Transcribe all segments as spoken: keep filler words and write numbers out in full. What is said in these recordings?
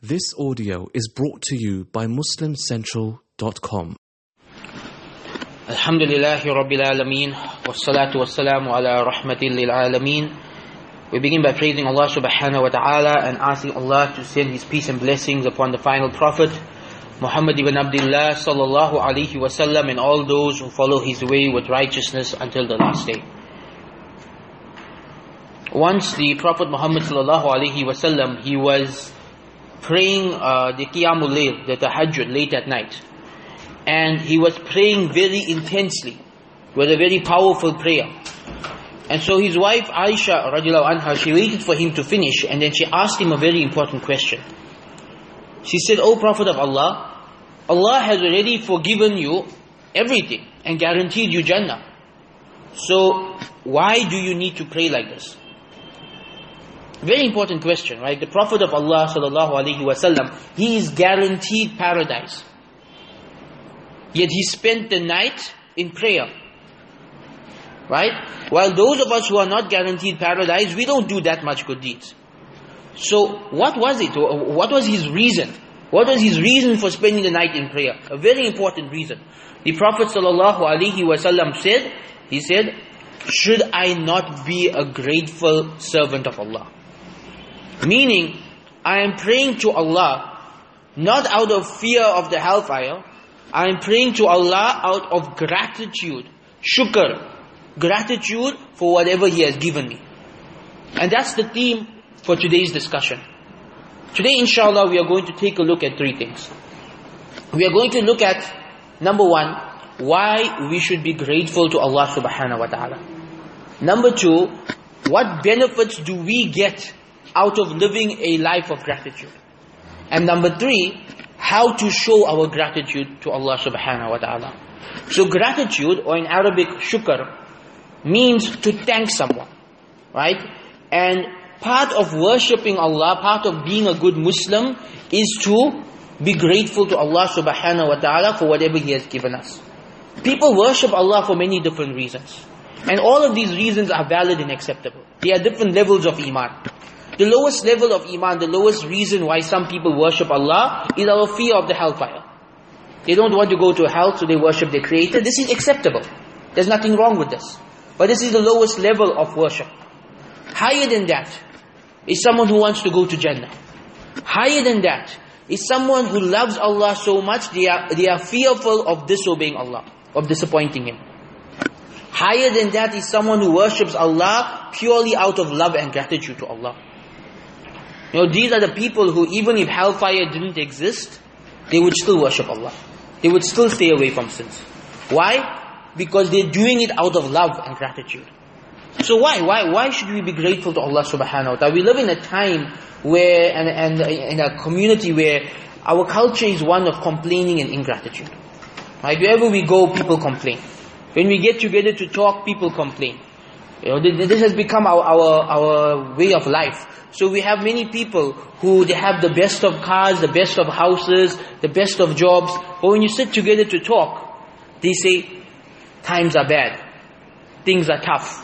This audio is brought to you by muslim central dot com. Alhamdulillahi Rabbil Alameen, wassalatu wassalamu ala rahmatin lil alameen. We begin by praising Allah subhanahu wa ta'ala and asking Allah to send His peace and blessings upon the final Prophet, Muhammad ibn Abdullah sallallahu alayhi wa sallam, and all those who follow his way with righteousness until the last day. Once the Prophet Muhammad sallallahu alayhi wa sallam, he was praying uh, the Qiyamul Layl, the Tahajjud, late at night. And he was praying very intensely. It was a very powerful prayer. And so his wife Aisha radiallahu anha, she waited for him to finish, and then she asked him a very important question. She said, "O Prophet of Allah, Allah has already forgiven you everything and guaranteed you Jannah. So why do you need to pray like this?" Very important question, right? The Prophet of Allah sallallahu alaihi wasallam, he is guaranteed paradise. Yet he spent the night in prayer. Right? While those of us who are not guaranteed paradise, we don't do that much good deeds. So what was it? What was his reason? What was his reason for spending the night in prayer? A very important reason. The Prophet sallallahu alaihi wasallam said, he said, "Should I not be a grateful servant of Allah?" Meaning, I am praying to Allah not out of fear of the hellfire. I am praying to Allah out of gratitude, shukr, gratitude for whatever He has given me. And that's the theme for today's discussion. Today, inshallah, we are going to take a look at three things. We are going to look at, number one, why we should be grateful to Allah subhanahu wa ta'ala. Number two, what benefits do we get out of living a life of gratitude? And number three, how to show our gratitude to Allah subhanahu wa ta'ala. So gratitude, or in Arabic shukr, means to thank someone, right? And part of worshipping Allah, part of being a good Muslim, is to be grateful to Allah subhanahu wa ta'ala for whatever He has given us. People worship Allah for many different reasons. And all of these reasons are valid and acceptable. There are different levels of iman. The lowest level of iman, the lowest reason why some people worship Allah is our fear of the hellfire. They don't want to go to hell, so they worship their Creator. This is acceptable. There's nothing wrong with this. But this is the lowest level of worship. Higher than that is someone who wants to go to Jannah. Higher than that is someone who loves Allah so much, they are, they are fearful of disobeying Allah, of disappointing Him. Higher than that is someone who worships Allah purely out of love and gratitude to Allah. You know, these are the people who, even if hellfire didn't exist, they would still worship Allah. They would still stay away from sins. Why? Because they're doing it out of love and gratitude. So why? Why Why should we be grateful to Allah subhanahu wa ta'ala? We live in a time where, and, and in a community where our culture is one of complaining and ingratitude. Right? Wherever we go, people complain. When we get together to talk, people complain. You know, this has become our, our, our way of life. So we have many people who, they have the best of cars, the best of houses, the best of jobs. But when you sit together to talk, they say, times are bad. Things are tough.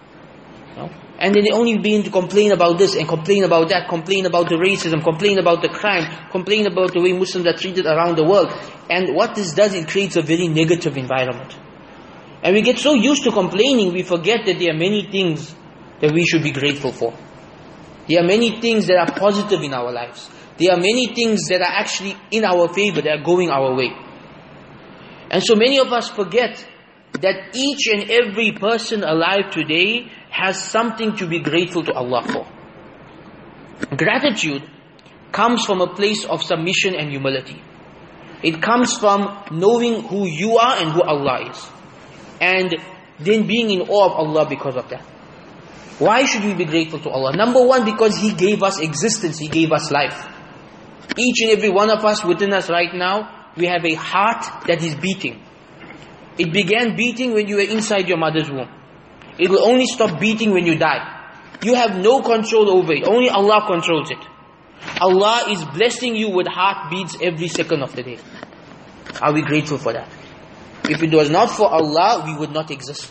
You know? And then they only begin to complain about this and complain about that, complain about the racism, complain about the crime, complain about the way Muslims are treated around the world. And what this does, it creates a very negative environment. And we get so used to complaining, we forget that there are many things that we should be grateful for. There are many things that are positive in our lives. There are many things that are actually in our favor, that are going our way. And so many of us forget that each and every person alive today has something to be grateful to Allah for. Gratitude comes from a place of submission and humility. It comes from knowing who you are and who Allah is. And then being in awe of Allah because of that. Why should we be grateful to Allah? Number one, because He gave us existence, He gave us life. Each and every one of us within us right now, we have a heart that is beating. It began beating when you were inside your mother's womb. It will only stop beating when you die. You have no control over it. Only Allah controls it. Allah is blessing you with heartbeats every second of the day. Are we grateful for that? If it was not for Allah, we would not exist.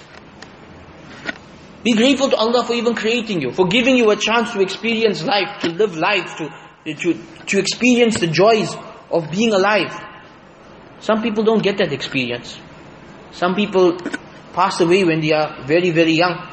Be grateful to Allah for even creating you, for giving you a chance to experience life, to live life, to to, to experience the joys of being alive. Some people don't get that experience. Some people pass away when they are very, very young.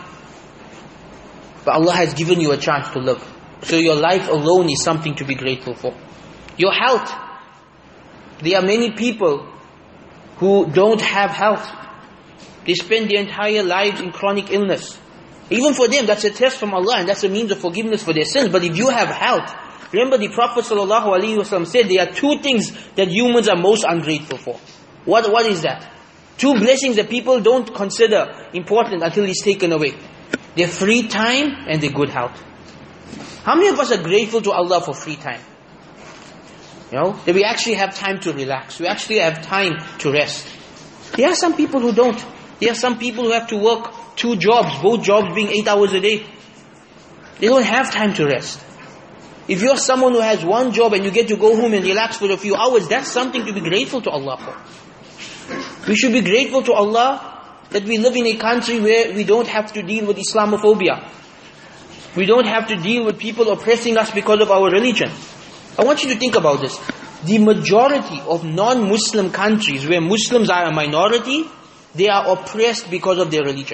But Allah has given you a chance to live. So your life alone is something to be grateful for. Your health. There are many people who don't have health. They spend their entire lives in chronic illness. Even for them, that's a test from Allah, and that's a means of forgiveness for their sins. But if you have health, remember the Prophet ﷺ said there are two things that humans are most ungrateful for. What, what is that? Two blessings that people don't consider important until it's taken away. Their free time and their good health. How many of us are grateful to Allah for free time? You know, that we actually have time to relax. We actually have time to rest. There are some people who don't. There are some people who have to work two jobs, both jobs being eight hours a day. They don't have time to rest. If you're someone who has one job and you get to go home and relax for a few hours, that's something to be grateful to Allah for. We should be grateful to Allah that we live in a country where we don't have to deal with Islamophobia. We don't have to deal with people oppressing us because of our religion. I want you to think about this. The majority of non-Muslim countries where Muslims are a minority, they are oppressed because of their religion.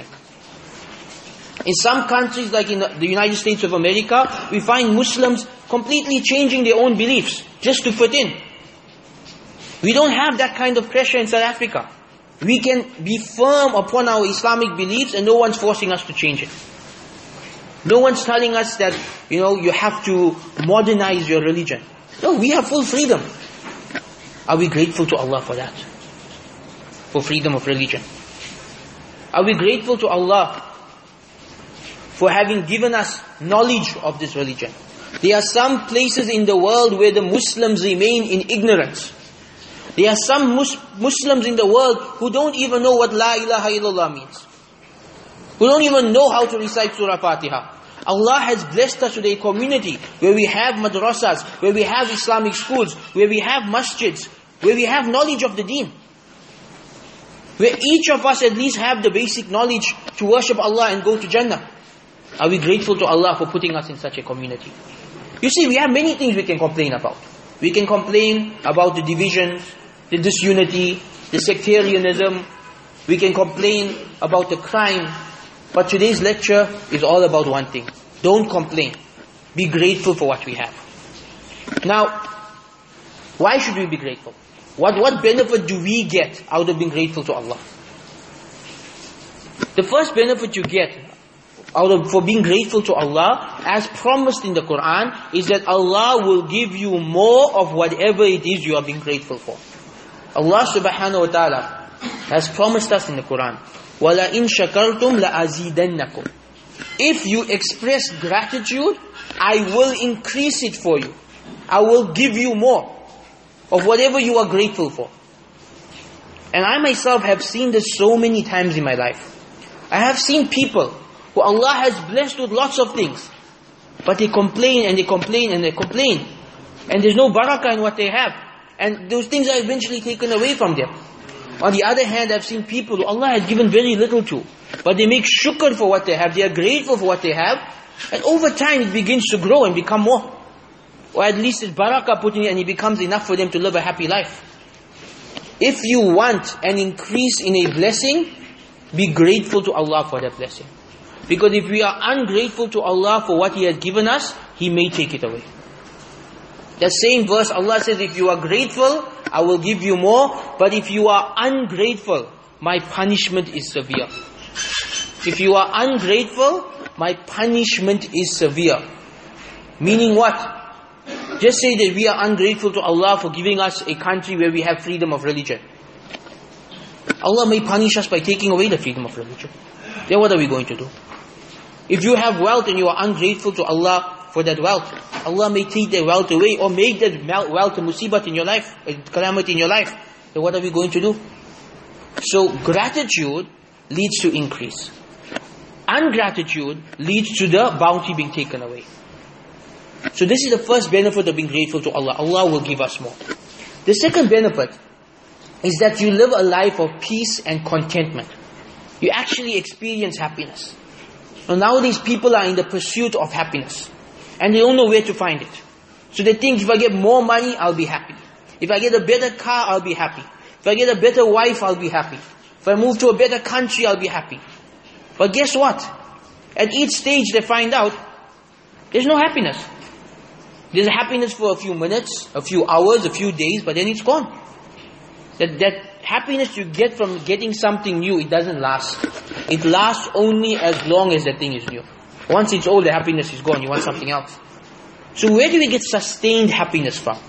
In some countries like in the United States of America, we find Muslims completely changing their own beliefs just to fit in. We don't have that kind of pressure in South Africa. We can be firm upon our Islamic beliefs and no one's forcing us to change it. No one's telling us that, you know, you have to modernize your religion. No, we have full freedom. Are we grateful to Allah for that? For freedom of religion? Are we grateful to Allah for having given us knowledge of this religion? There are some places in the world where the Muslims remain in ignorance. There are some mus- Muslims in the world who don't even know what La ilaha illallah means. Who don't even know how to recite Surah Fatiha. Allah has blessed us with a community where we have madrasas, where we have Islamic schools, where we have masjids, where we have knowledge of the deen. Where each of us at least have the basic knowledge to worship Allah and go to Jannah. Are we grateful to Allah for putting us in such a community? You see, we have many things we can complain about. We can complain about the divisions, the disunity, the sectarianism. We can complain about the crime. But today's lecture is all about one thing. Don't complain. Be grateful for what we have. Now, why should we be grateful? What, what benefit do we get out of being grateful to Allah? The first benefit you get out of for being grateful to Allah, as promised in the Quran, is that Allah will give you more of whatever it is you are being grateful for. Allah subhanahu wa ta'ala has promised us in the Quran, وَلَئِن شَكَرْتُمْ لَأَزِيدَنَّكُمْ. If you express gratitude, I will increase it for you. I will give you more of whatever you are grateful for. And I myself have seen this so many times in my life. I have seen people who Allah has blessed with lots of things, but they complain and they complain and they complain. And there's no barakah in what they have. And those things are eventually taken away from them. On the other hand, I've seen people who Allah has given very little to, but they make shukr for what they have. They are grateful for what they have. And over time it begins to grow and become more. Or at least it's barakah put in it and it becomes enough for them to live a happy life. If you want an increase in a blessing, be grateful to Allah for that blessing. Because if we are ungrateful to Allah for what He has given us, He may take it away. The same verse, Allah says, if you are grateful, I will give you more. But if you are ungrateful, my punishment is severe. If you are ungrateful, my punishment is severe. Meaning what? Just say that we are ungrateful to Allah for giving us a country where we have freedom of religion. Allah may punish us by taking away the freedom of religion. Then what are we going to do? If you have wealth and you are ungrateful to Allah for that wealth, Allah may take that wealth away or make that wealth a musibat in your life, a calamity in your life. Then what are we going to do? So gratitude leads to increase. Ungratitude leads to the bounty being taken away. So this is the first benefit of being grateful to Allah. Allah will give us more. The second benefit is that you live a life of peace and contentment. You actually experience happiness. Now, nowadays people are in the pursuit of happiness and they don't know where to find it. So they think, if I get more money, I'll be happy. If I get a better car, I'll be happy. If I get a better wife, I'll be happy. If I move to a better country, I'll be happy. But guess what? At each stage they find out, there's no happiness. There's happiness for a few minutes, a few hours, a few days, but then it's gone. That, that happiness you get from getting something new, it doesn't last. It lasts only as long as that thing is new. Once it's old, the happiness is gone. You want something else. So where do we get sustained happiness from?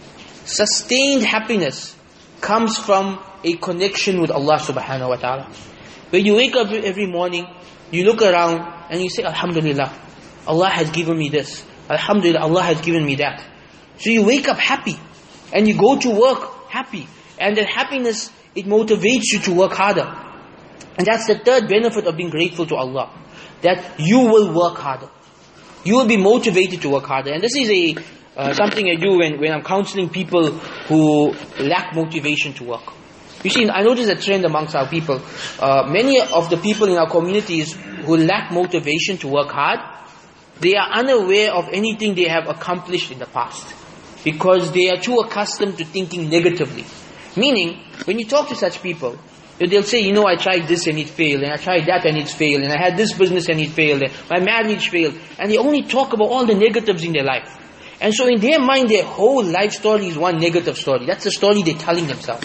Sustained happiness comes from a connection with Allah subhanahu wa ta'ala. When you wake up every morning, you look around and you say, Alhamdulillah, Allah has given me this. Alhamdulillah, Allah has given me that. So you wake up happy. And you go to work happy. And that happiness, it motivates you to work harder. And that's the third benefit of being grateful to Allah. That you will work harder. You will be motivated to work harder. And this is a uh, something I do when, when I'm counseling people who lack motivation to work. You see, I notice a trend amongst our people. Uh, many of the people in our communities who lack motivation to work hard, they are unaware of anything they have accomplished in the past. Because they are too accustomed to thinking negatively. Meaning, when you talk to such people, they'll say, you know, I tried this and it failed, and I tried that and it failed, and I had this business and it failed, and my marriage failed. And they only talk about all the negatives in their life. And so in their mind, their whole life story is one negative story. That's the story they're telling themselves.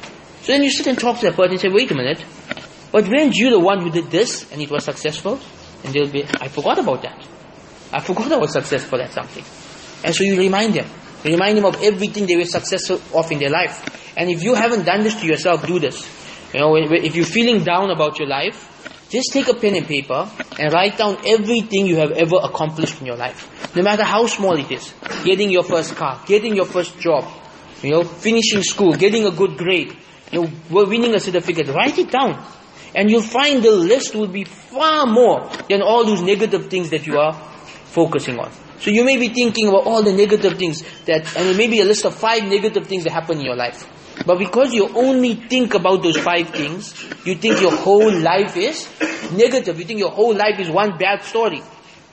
So then you sit and talk to that person and say, wait a minute, but weren't you the one who did this and it was successful? And they'll be, I forgot about that. I forgot I was successful at something. And so you remind them. You remind them of everything they were successful of in their life. And if you haven't done this to yourself, do this. You know, if you're feeling down about your life, just take a pen and paper and write down everything you have ever accomplished in your life. No matter how small it is. Getting your first car, getting your first job, you know, finishing school, getting a good grade, you know, winning a certificate. Write it down. And you'll find the list will be far more than all those negative things that you are focusing on. So you may be thinking about all the negative things that, and it may be a list of five negative things that happen in your life. But because you only think about those five things, you think your whole life is negative. You think your whole life is one bad story.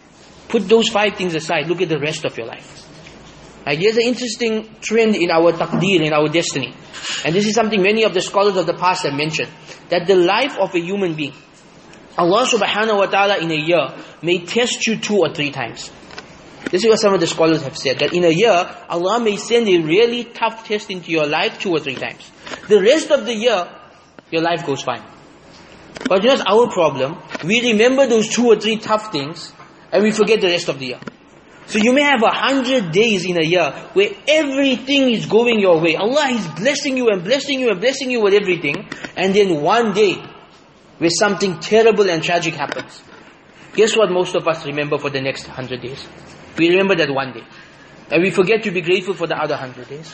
Put those five things aside. Look at the rest of your life. Right? There's an interesting trend in our taqdeer, in our destiny. And this is something many of the scholars of the past have mentioned. That the life of a human being, Allah subhanahu wa ta'ala in a year may test you two or three times. This is what some of the scholars have said, that in a year, Allah may send a really tough test into your life two or three times. The rest of the year, your life goes fine. But you know, it's our problem. We remember those two or three tough things, and we forget the rest of the year. So you may have a hundred days in a year where everything is going your way. Allah is blessing you and blessing you and blessing you with everything. And then one day, where something terrible and tragic happens. Guess what most of us remember for the next hundred days? We remember that one day. And we forget to be grateful for the other hundred days.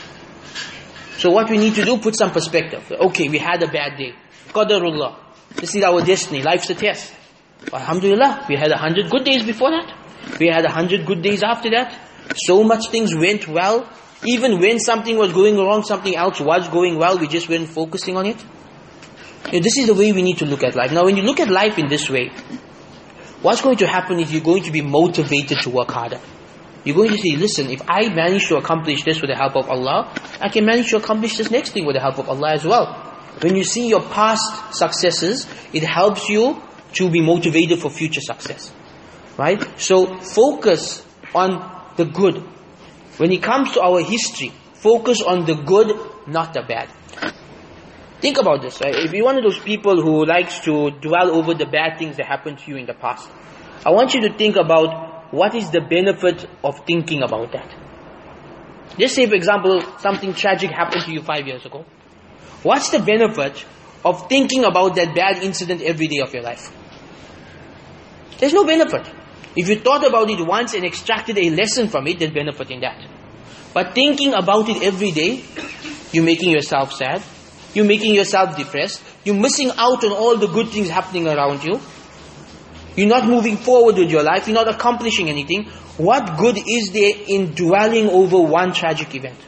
So what we need to do, put some perspective. Okay, we had a bad day. Qadarullah. This is our destiny. Life's a test. Alhamdulillah, we had a hundred good days before that. We had a hundred good days after that. So much things went well. Even when something was going wrong, something else was going well, we just weren't focusing on it. You know, this is the way we need to look at life. Now when you look at life in this way, what's going to happen is you're going to be motivated to work harder. You're going to say, listen, if I manage to accomplish this with the help of Allah, I can manage to accomplish this next thing with the help of Allah as well. When you see your past successes, it helps you to be motivated for future success. Right? So focus on the good. When it comes to our history, focus on the good, not the bad. Think about this. Right? If you're one of those people who likes to dwell over the bad things that happened to you in the past, I want you to think about what is the benefit of thinking about that. Just say, for example, something tragic happened to you five years ago. What's the benefit of thinking about that bad incident every day of your life? There's no benefit. If you thought about it once and extracted a lesson from it, there's benefit in that. But thinking about it every day, you're making yourself sad. You're making yourself depressed. You're missing out on all the good things happening around you. You're not moving forward with your life. You're not accomplishing anything. What good is there in dwelling over one tragic event?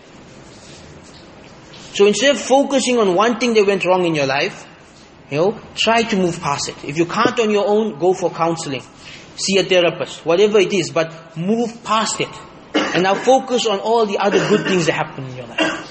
So instead of focusing on one thing that went wrong in your life, you know, try to move past it. If you can't on your own, go for counseling. See a therapist. Whatever it is, but move past it. And now focus on all the other good things that happen in your life.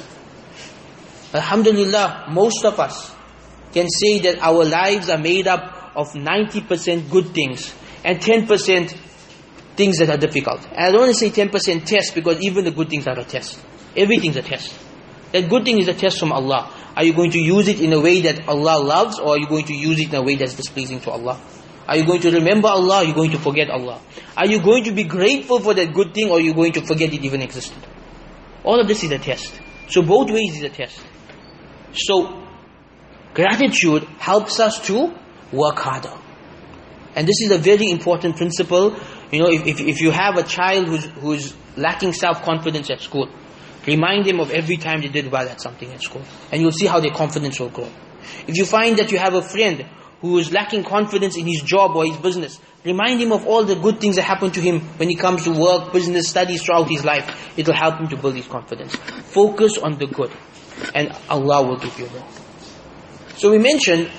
Alhamdulillah, most of us can say that our lives are made up of ninety percent good things and ten percent things that are difficult. And I don't want to say ten percent test, because even the good things are a test. Everything's a test. That good thing is a test from Allah. Are you going to use it in a way that Allah loves, or are you going to use it in a way that's displeasing to Allah? Are you going to remember Allah, or are you going to forget Allah? Are you going to be grateful for that good thing, or are you going to forget it even existed? All of this is a test. So both ways is a test. So gratitude helps us to work harder. And this is a very important principle. You know, if, if, if you have a child who's, who's lacking self-confidence at school, remind them of every time they did well at something at school. And you'll see how their confidence will grow. If you find that you have a friend who is lacking confidence in his job or his business, remind him of all the good things that happen to him when he comes to work, business, studies throughout his life. It will help him to build his confidence. Focus on the good, and Allah will give you more. So we mentioned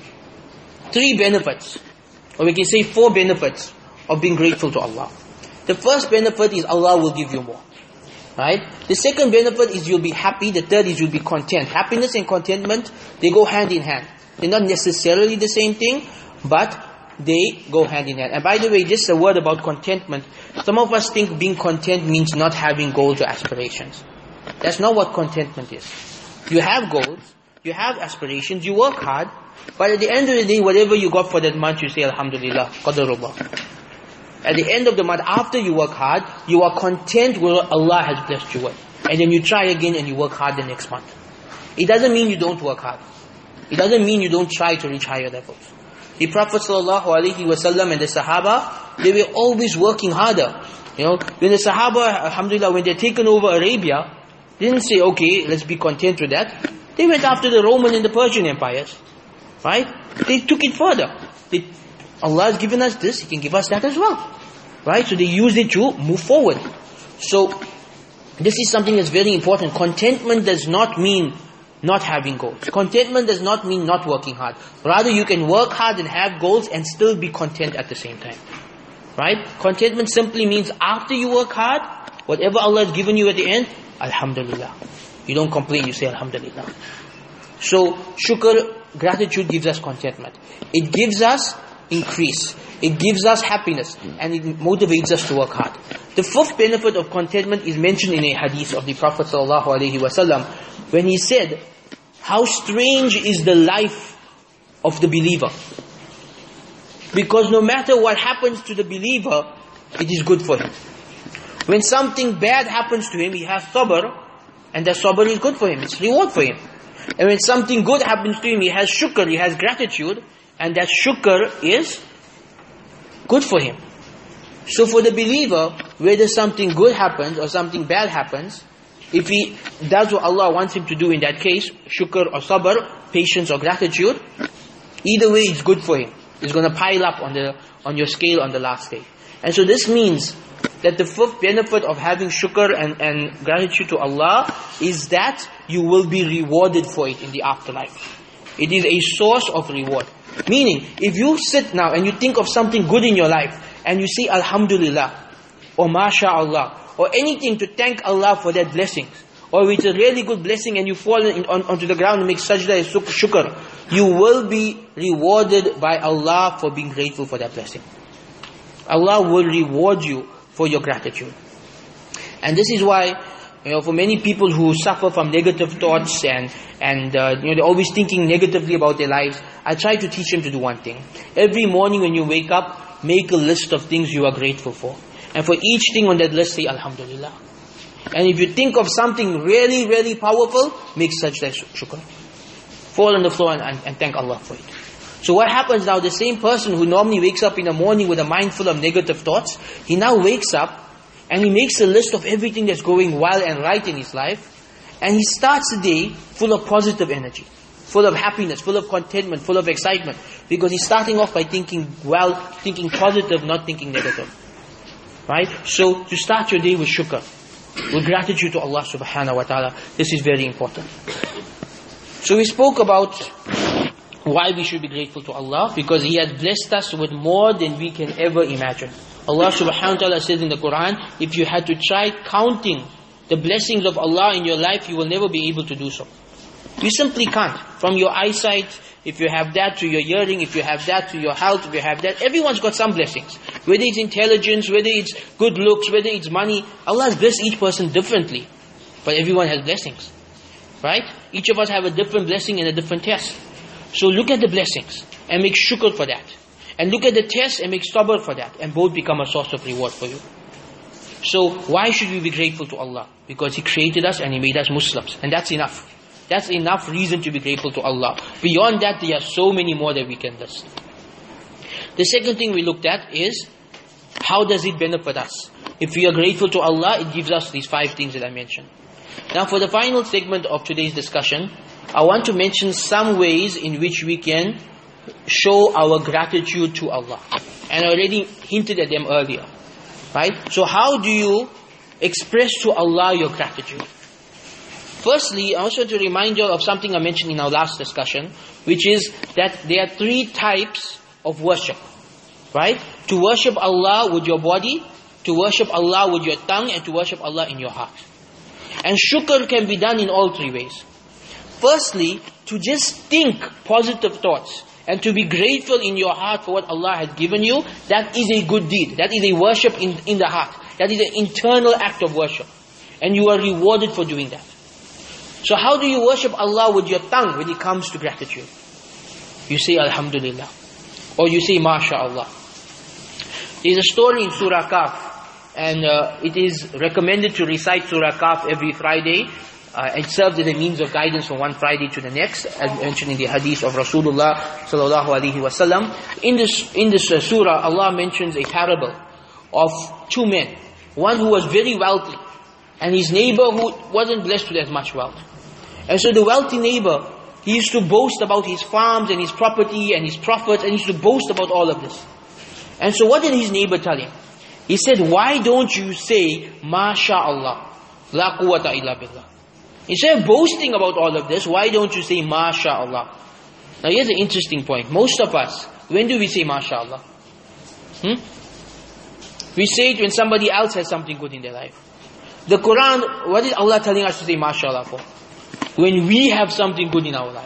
three benefits, or we can say four benefits of being grateful to Allah. The first benefit is Allah will give you more. Right? The second benefit is you'll be happy. The third is you'll be content. Happiness and contentment, they go hand in hand. They're not necessarily the same thing, but they go hand in hand. And by the way, just a word about contentment. Some of us think being content means not having goals or aspirations. That's not what contentment is. You have goals, you have aspirations, you work hard, but at the end of the day, whatever you got for that month, you say Alhamdulillah, Qadarullah. At the end of the month, after you work hard, you are content with what Allah has blessed you with. And then you try again and you work hard the next month. It doesn't mean you don't work hard. It doesn't mean you don't try to reach higher levels. The Prophet ﷺ and the Sahaba, they were always working harder. You know, when the Sahaba, Alhamdulillah, when they're taken over Arabia, they didn't say, okay, let's be content with that. They went after the Roman and the Persian empires. Right? They took it further. They, Allah has given us this, He can give us that as well. Right? So they used it to move forward. So, this is something that's very important. Contentment does not mean not having goals. Contentment does not mean not working hard. Rather, you can work hard and have goals and still be content at the same time. Right? Contentment simply means after you work hard, whatever Allah has given you at the end, Alhamdulillah. You don't complain, you say Alhamdulillah. So, shukr, gratitude gives us contentment. It gives us increase. It gives us happiness, and it motivates us to work hard. The fifth benefit of contentment is mentioned in a hadith of the Prophet ﷺ, when he said, how strange is the life of the believer. Because no matter what happens to the believer, it is good for him. When something bad happens to him, he has sabr, and that sabr is good for him. It's reward for him. And when something good happens to him, he has shukr, he has gratitude, and that shukr is good for him. So for the believer, whether something good happens or something bad happens, if he does what Allah wants him to do in that case, shukr or sabr, patience or gratitude, either way it's good for him. It's going to pile up on the on your scale on the last day. And so this means that the fifth benefit of having shukr and, and gratitude to Allah is that you will be rewarded for it in the afterlife. It is a source of reward. Meaning, if you sit now and you think of something good in your life, and you say Alhamdulillah, or MashaAllah, or anything to thank Allah for that blessing, or it's a really good blessing and you fall in, on, onto the ground and make sajda as shukr, you will be rewarded by Allah for being grateful for that blessing. Allah will reward you for your gratitude. And this is why, you know, for many people who suffer from negative thoughts and and uh, you know, they're always thinking negatively about their lives, I try to teach them to do one thing. Every morning when you wake up, make a list of things you are grateful for. And for each thing on that list, say Alhamdulillah. And if you think of something really, really powerful, make sajda shukr. Fall on the floor and, and, and thank Allah for it. So what happens now, the same person who normally wakes up in the morning with a mind full of negative thoughts, he now wakes up and he makes a list of everything that's going well and right in his life, and he starts the day full of positive energy, full of happiness, full of contentment, full of excitement, because he's starting off by thinking well, thinking positive, not thinking negative. Right? So to start your day with shukr, with gratitude to Allah subhanahu wa ta'ala, this is very important. So we spoke about why we should be grateful to Allah, because He has blessed us with more than we can ever imagine. Allah subhanahu wa ta'ala says in the Quran, if you had to try counting the blessings of Allah in your life, you will never be able to do so. You simply can't. From your eyesight, if you have that, to your hearing, if you have that, to your health, if you have that, everyone's got some blessings. Whether it's intelligence, whether it's good looks, whether it's money, Allah has blessed each person differently. But everyone has blessings. Right? Each of us have a different blessing and a different test. So look at the blessings and make shukr for that. And look at the test and make sabr for that. And both become a source of reward for you. So why should we be grateful to Allah? Because He created us and He made us Muslims. And that's enough. That's enough reason to be grateful to Allah. Beyond that, there are so many more that we can list. The second thing we looked at is, how does it benefit us? If we are grateful to Allah, it gives us these five things that I mentioned. Now for the final segment of today's discussion, I want to mention some ways in which we can show our gratitude to Allah. And I already hinted at them earlier. Right? So how do you express to Allah your gratitude? Firstly, I also want to remind you of something I mentioned in our last discussion, which is that there are three types of worship. Right? To worship Allah with your body, to worship Allah with your tongue, and to worship Allah in your heart. And shukr can be done in all three ways. Firstly, to just think positive thoughts and to be grateful in your heart for what Allah has given you, that is a good deed. That is a worship in, in the heart. That is an internal act of worship. And you are rewarded for doing that. So how do you worship Allah with your tongue when it comes to gratitude? You say Alhamdulillah. Or you say MashaAllah. There is a story in Surah Kahf. And uh, it is recommended to recite Surah Kahf every Friday. Uh, it serves as a means of guidance from one Friday to the next, as mentioned in the hadith of Rasulullah sallallahu alaihi wasallam. In this in this uh, surah, Allah mentions a parable of two men. One who was very wealthy, and his neighbor who wasn't blessed with as much wealth. And so the wealthy neighbor, he used to boast about his farms and his property and his profits, and he used to boast about all of this. And so what did his neighbor tell him? He said, why don't you say, MashaAllah, La quwwata illa billah. Instead of boasting about all of this, why don't you say, MashaAllah? Now here's an interesting point. Most of us, when do we say MashaAllah? Hmm? We say it when somebody else has something good in their life. The Quran, what is Allah telling us to say MashaAllah for? When we have something good in our life.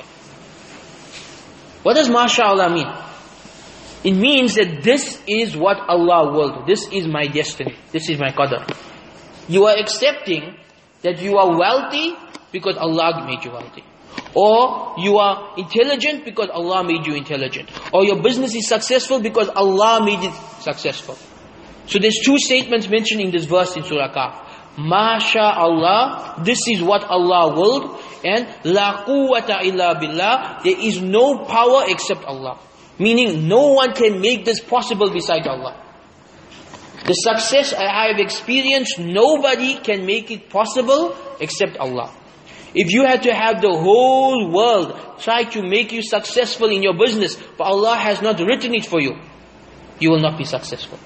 What does MashaAllah mean? It means that this is what Allah willed. This is my destiny. This is my qadr. You are accepting that you are wealthy because Allah made you wealthy. Or you are intelligent because Allah made you intelligent. Or your business is successful because Allah made it successful. So there's two statements mentioned in this verse in Surah Kahf. MashaAllah, this is what Allah willed. And La quwwata illa billah, there is no power except Allah. Meaning no one can make this possible besides Allah. The success I have experienced, nobody can make it possible except Allah. If you had to have the whole world try to make you successful in your business, but Allah has not written it for you, you will not be successful.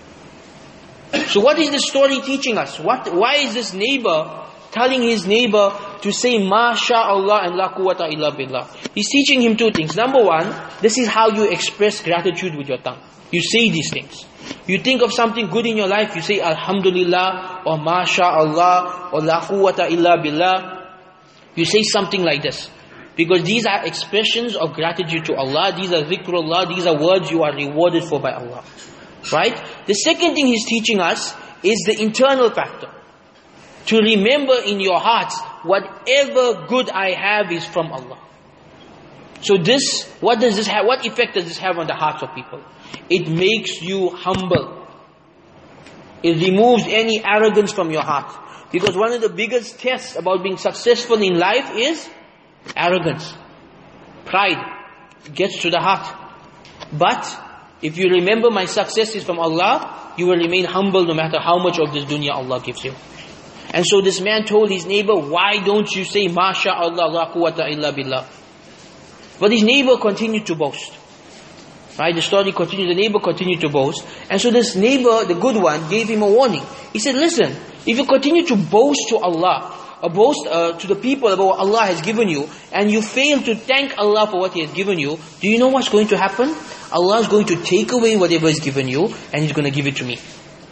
So what is this story teaching us? What? Why is this neighbor telling his neighbor to say MashaAllah and La quwwata illa billah? He's teaching him two things. Number one, this is how you express gratitude with your tongue. You say these things. You think of something good in your life, you say Alhamdulillah or MashaAllah or La quwwata illa billah. You say something like this. Because these are expressions of gratitude to Allah. These are dhikrullah. These are words you are rewarded for by Allah. Right? The second thing he's teaching us is the internal factor. To remember in your hearts, whatever good I have is from Allah. So this, what does this have, what effect does this have on the hearts of people? It makes you humble. It removes any arrogance from your heart. Because one of the biggest tests about being successful in life is arrogance. Pride. It gets to the heart. But if you remember my success is from Allah, you will remain humble no matter how much of this dunya Allah gives you. And so this man told his neighbor, why don't you say MashaAllah la quwwata illa billah? But his neighbor continued to boast. Right? The story continued, the neighbor continued to boast. And so this neighbor, the good one, gave him a warning. He said, listen, if you continue to boast to Allah, or boast uh, to the people about what Allah has given you, and you fail to thank Allah for what He has given you, do you know what's going to happen? Allah is going to take away whatever He's given you, and He's going to give it to me.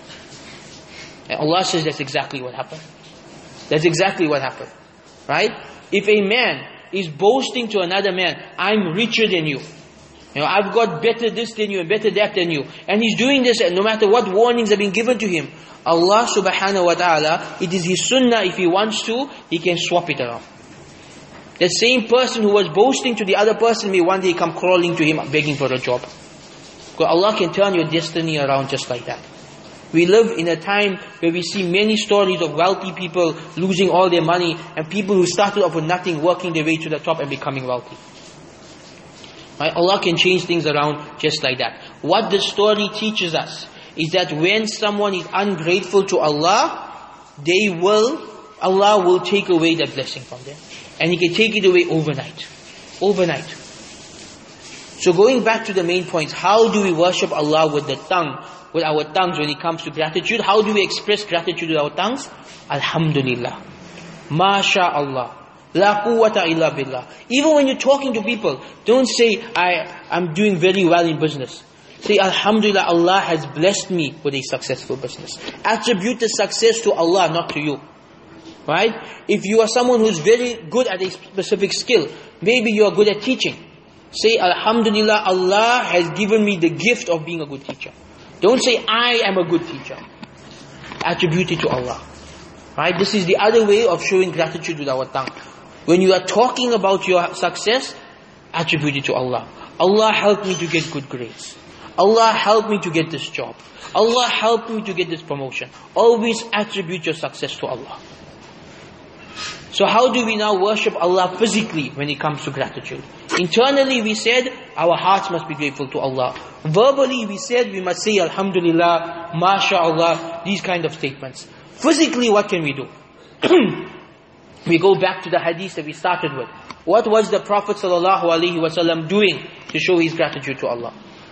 And Allah says that's exactly what happened. That's exactly what happened. Right? If a man is boasting to another man, I'm richer than you. You know, I've got better this than you and better that than you. And he's doing this and no matter what warnings have been given to him. Allah subhanahu wa ta'ala, it is His sunnah, if He wants to, He can swap it around. The same person who was boasting to the other person may one day come crawling to him begging for a job. Because Allah can turn your destiny around just like that. We live in a time where we see many stories of wealthy people losing all their money and people who started off with nothing working their way to the top and becoming wealthy. Right? Allah can change things around just like that. What the story teaches us is that when someone is ungrateful to Allah, they will, Allah will take away that blessing from them. And He can take it away overnight. Overnight. So going back to the main points, how do we worship Allah with the tongue, with our tongues when it comes to gratitude? How do we express gratitude with our tongues? Alhamdulillah. MashaAllah. La quwwata illa billah. Even when you're talking to people, don't say, I, I'm doing very well in business. Say, Alhamdulillah, Allah has blessed me with a successful business. Attribute the success to Allah, not to you. Right? If you are someone who's very good at a specific skill, maybe you are good at teaching. Say, Alhamdulillah, Allah has given me the gift of being a good teacher. Don't say, I am a good teacher. Attribute it to Allah. Right? This is the other way of showing gratitude with our tongue. When you are talking about your success, attribute it to Allah. Allah helped me to get good grades. Allah helped me to get this job. Allah helped me to get this promotion. Always attribute your success to Allah. So how do we now worship Allah physically when it comes to gratitude? Internally we said, our hearts must be grateful to Allah. Verbally we said, we must say Alhamdulillah, MashaAllah, these kind of statements. Physically, what can we do? We go back to the hadith that we started with. What was the Prophet ﷺ doing to show his gratitude to Allah?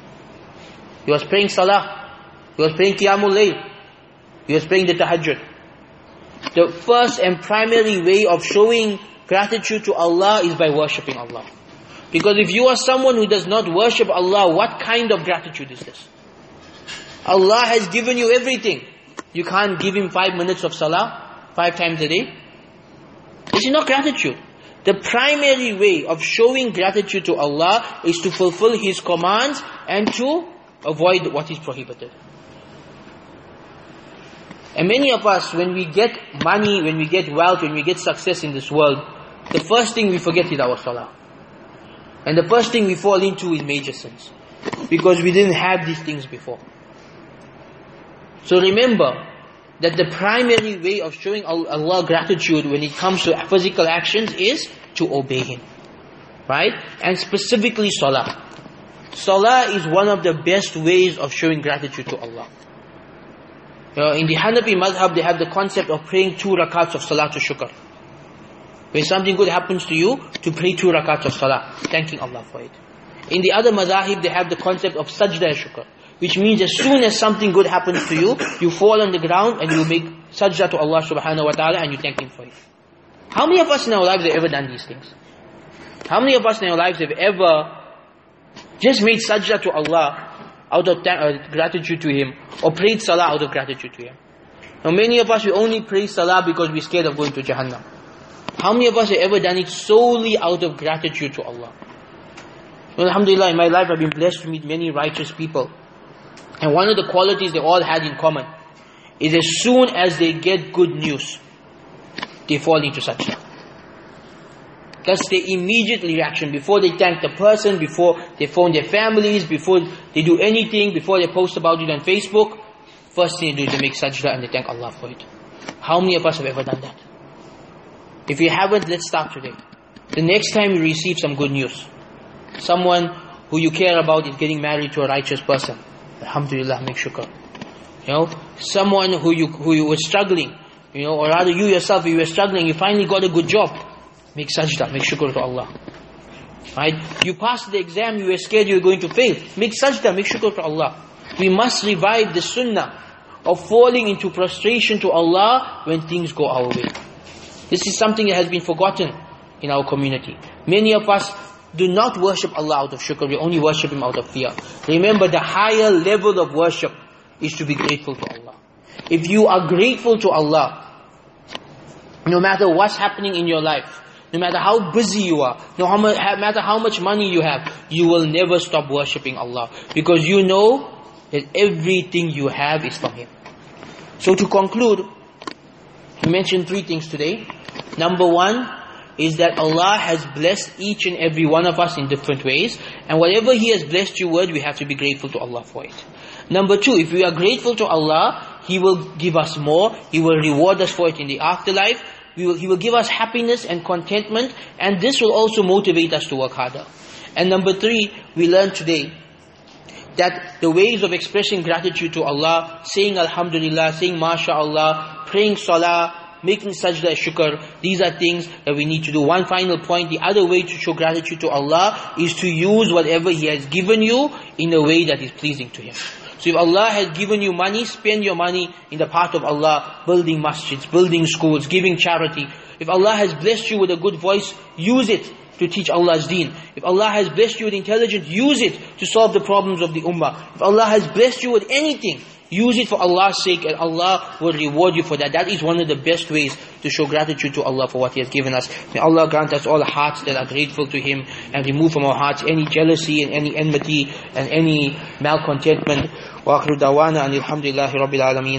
He was praying salah. He was praying qiyamul layl. He was praying the tahajjud. The first and primary way of showing gratitude to Allah is by worshipping Allah. Because if you are someone who does not worship Allah, what kind of gratitude is this? Allah has given you everything. You can't give Him five minutes of salah, five times a day. This is not gratitude. The primary way of showing gratitude to Allah is to fulfill His commands and to avoid what is prohibited. And many of us, when we get money, when we get wealth, when we get success in this world, the first thing we forget is our salah. And the first thing we fall into is major sins. Because we didn't have these things before. So remember that the primary way of showing Allah gratitude when it comes to physical actions is to obey Him. Right? And specifically salah. Salah is one of the best ways of showing gratitude to Allah. You know, in the Hanafi madhab, they have the concept of praying two rakats of salatul shukr. When something good happens to you, to pray two rakats of salah, thanking Allah for it. In the other madhahib, they have the concept of sajda shukr, which means as soon as something good happens to you, you fall on the ground and you make sajda to Allah subhanahu wa ta'ala and you thank Him for it. How many of us in our lives have ever done these things? How many of us in our lives have ever just made sajda to Allah out of uh, gratitude to Him, or prayed salah out of gratitude to Him? Now many of us, we only pray salah because we're scared of going to Jahannam. How many of us have ever done it solely out of gratitude to Allah? Well, alhamdulillah, in my life I've been blessed to meet many righteous people. And one of the qualities they all had in common is as soon as they get good news, they fall into sajda. That's their immediate reaction. Before they thank the person, before they phone their families, before they do anything, before they post about it on Facebook, first thing they do is they make sajda and they thank Allah for it. How many of us have ever done that? If you haven't, let's start today. The next time you receive some good news, someone who you care about is getting married to a righteous person, alhamdulillah, make shukr. You know, someone who you who you were struggling, you know, or rather you yourself, you were struggling, you finally got a good job, make sajda, make shukr to Allah. Right? You passed the exam, you were scared you were going to fail, make sajda, make shukr to Allah. We must revive the sunnah of falling into prostration to Allah when things go our way. This is something that has been forgotten in our community. Many of us do not worship Allah out of shukr, we only worship Him out of fear. Remember, the higher level of worship is to be grateful to Allah. if you are grateful to Allah, no matter what's happening in your life, no matter how busy you are, no matter how much money you have, you will never stop worshipping Allah. Because you know that everything you have is from Him. So to conclude, we mentioned three things today. Number one is that Allah has blessed each and every one of us in different ways. And whatever He has blessed you with, we have to be grateful to Allah for it. Number two, if we are grateful to Allah, He will give us more. He will reward us for it in the afterlife. We will, he will give us happiness and contentment, and this will also motivate us to work harder. And number three, we learned today that the ways of expressing gratitude to Allah, saying Alhamdulillah, saying MashaAllah, praying Salah, making sajda shukr, these are things that we need to do. One final point, the other way to show gratitude to Allah is to use whatever He has given you in a way that is pleasing to Him. So if Allah has given you money, spend your money in the path of Allah, building masjids, building schools, giving charity. If Allah has blessed you with a good voice, use it to teach Allah's deen. If Allah has blessed you with intelligence, use it to solve the problems of the ummah. If Allah has blessed you with anything, use it for Allah's sake, and Allah will reward you for that. That is one of the best ways to show gratitude to Allah for what He has given us. May Allah grant us all hearts that are grateful to Him, and remove from our hearts any jealousy and any enmity and any malcontentment. Wa akhiru dawana and alhamdulillahi rabbil alameen.